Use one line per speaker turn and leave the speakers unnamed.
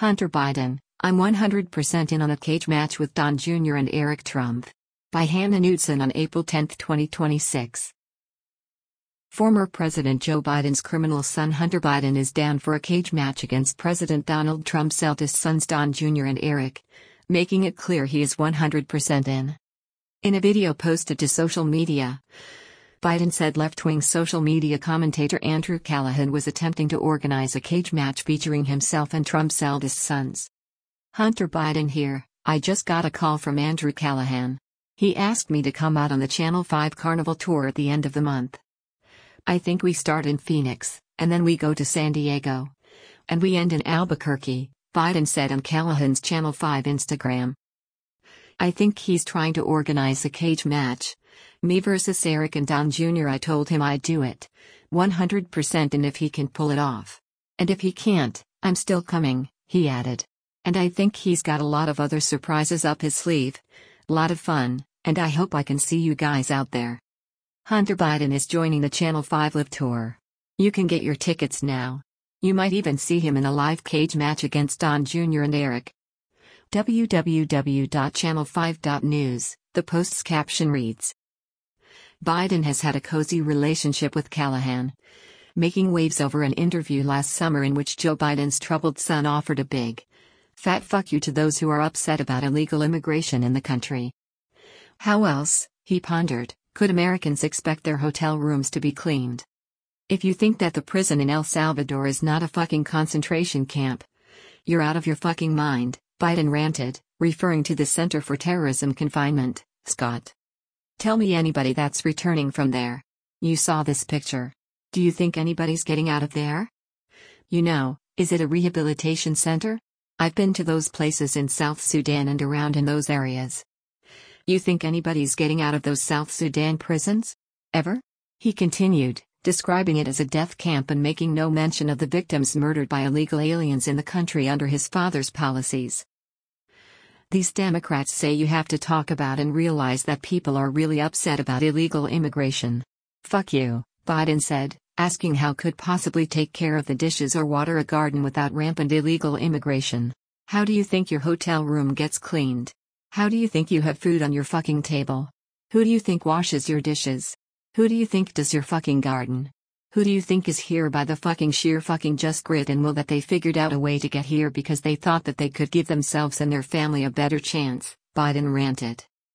Hunter Biden, I'm 100% in on a cage match with Don Jr. and Eric Trump. By Hannah Knudsen on April 10, 2026. Former President Joe Biden's criminal son Hunter Biden is down for a cage match against President Donald Trump's eldest sons Don Jr. and Eric, making it clear he is 100% in. In a video posted to social media, Biden said left-wing social media commentator Andrew Callahan was attempting to organize a cage match featuring himself and Trump's eldest sons. Hunter Biden here, I just got a call from Andrew Callahan. He asked me to come out on the Channel 5 Carnival tour at the end of the month. I think we start in Phoenix, and then we go to San Diego. And we end in Albuquerque, Biden said on Callahan's Channel 5 Instagram. I think he's trying to organize a cage match. Me versus Eric and Don Jr. I told him I'd do it. 100% and if he can pull it off. And if he can't, I'm still coming, he added. And I think he's got a lot of other surprises up his sleeve. Lot of fun, and I hope I can see you guys out there. Hunter Biden is joining the Channel 5 Live Tour. You can get your tickets now. You might even see him in a live cage match against Don Jr. and Eric. www.channel5.news, the post's caption reads. Biden has had a cozy relationship with Callahan, making waves over an interview last summer in which Joe Biden's troubled son offered a big, fat fuck you to those who are upset about illegal immigration in the country. How else, he pondered, could Americans expect their hotel rooms to be cleaned? If you think that the prison in El Salvador is not a fucking concentration camp, you're out of your fucking mind, Biden ranted, referring to the Center for Terrorism Confinement, Scott. Tell me anybody that's returning from there. You saw this picture. Do you think anybody's getting out of there? You know, is it a rehabilitation center? I've been to those places in South Sudan and around in those areas. You think anybody's getting out of those South Sudan prisons? Ever? He continued, describing it as a death camp and making no mention of the victims murdered by illegal aliens in the country under his father's policies. These Democrats say you have to talk about and realize that people are really upset about illegal immigration. Fuck you, Biden said, asking how could possibly take care of the dishes or water a garden without rampant illegal immigration. How do you think your hotel room gets cleaned? How do you think you have food on your fucking table? Who do you think washes your dishes? Who do you think does your fucking garden? Who do you think is here by the fucking sheer fucking just grit and will that they figured out a way to get here because they thought that they could give themselves and their family a better chance, Biden ranted.